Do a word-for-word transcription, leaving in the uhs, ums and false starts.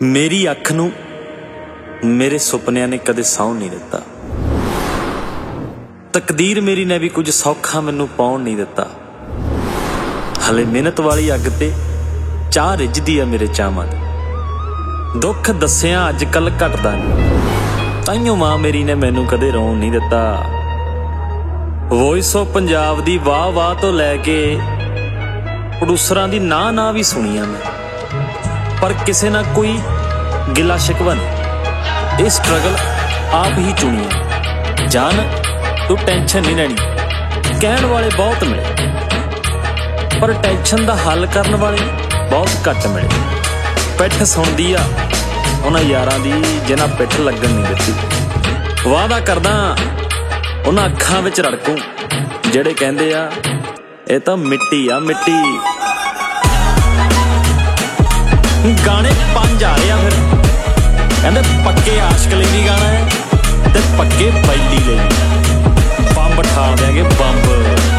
मेरी अख नूं मेरे सुपनियां ने कदे सौण नहीं दिता। तकदीर मेरी ने भी कुछ सौखा मैनू पाउण नहीं दिता। हले मेहनत वाली अग ते चाह रिझदी आ मेरे चावां दी। दुख दसिया अजकल घटदा नहीं, ताइयों मां मेरी ने मैनू कदे रोण नहीं दिता। वॉइस ऑफ पंजाब दी वाह वाह तो लैके प्रोड्यूसरां दी ना ना भी सुनिया मैं, पर किसे ना कोई गिला शिकवा नहीं। ये स्ट्रगल आप ही चुनिया। जान तू टेंशन नहीं लैनी, कहण वाले बहुत मिले पर टेंशन दा हल करन वाले बहुत घट मिले। पिठ सुणदी आ उन्हां यारां दी जिन्हां पिठ लगन नहीं दित्ती। वादा करदा उन्हां अखां विच रड़कूं ਜਿਹੜੇ ਕਹਿੰਦੇ ਆ ਇਹ ਤਾਂ ਮਿੱਟੀ ਆ मिट्टी। गाने पंज आ रहे आ फिर कहते पक्के आशिक ਲਈ भी गाना है ते पक्के बैली ਲਈ भी। बंब ठा देंगे बंब।